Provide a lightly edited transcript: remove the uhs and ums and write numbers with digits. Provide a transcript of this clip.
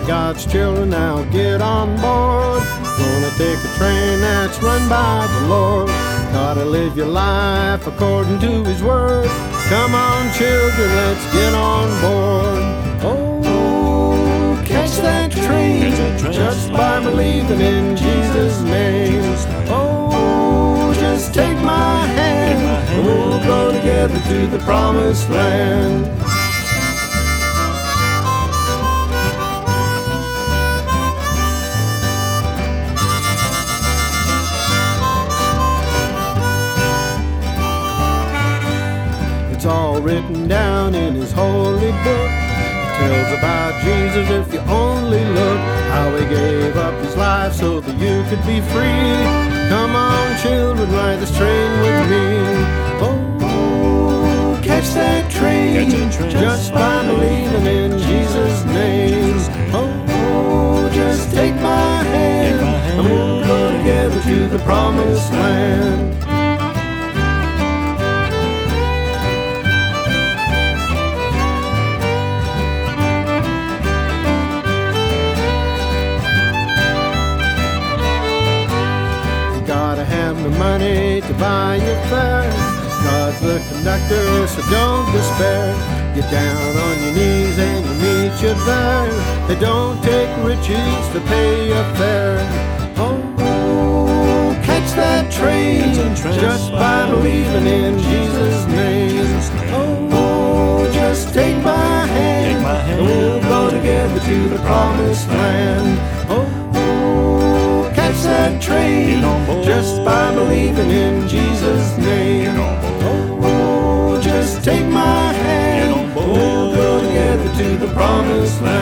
God's children, now get on board. Gonna take a train that's run by the Lord. Gotta live your life according to His word. Come on, children, let's get on board. Oh, catch that train just by believing in Jesus' name. Oh, just take my hand and we'll go together to the promised land. It's all written down in His holy book. It tells about Jesus if you only look, how He gave up His life so that you could be free. Come on, children, ride this train with me. Oh, catch that train just by believing in Jesus' name. Oh, just take my hand and we'll go together to the promised land. Have the money to buy your fare. God's the conductor, so don't despair. Get down on your knees and He'll meet you there. They don't take riches to pay your fare. Oh, catch that train just by believing in Jesus' name. Oh, just take my hand and we'll go together to the promised land. Oh, catch that train just by believing in Jesus' name. Oh, just take my hand, we'll go together to the promised land.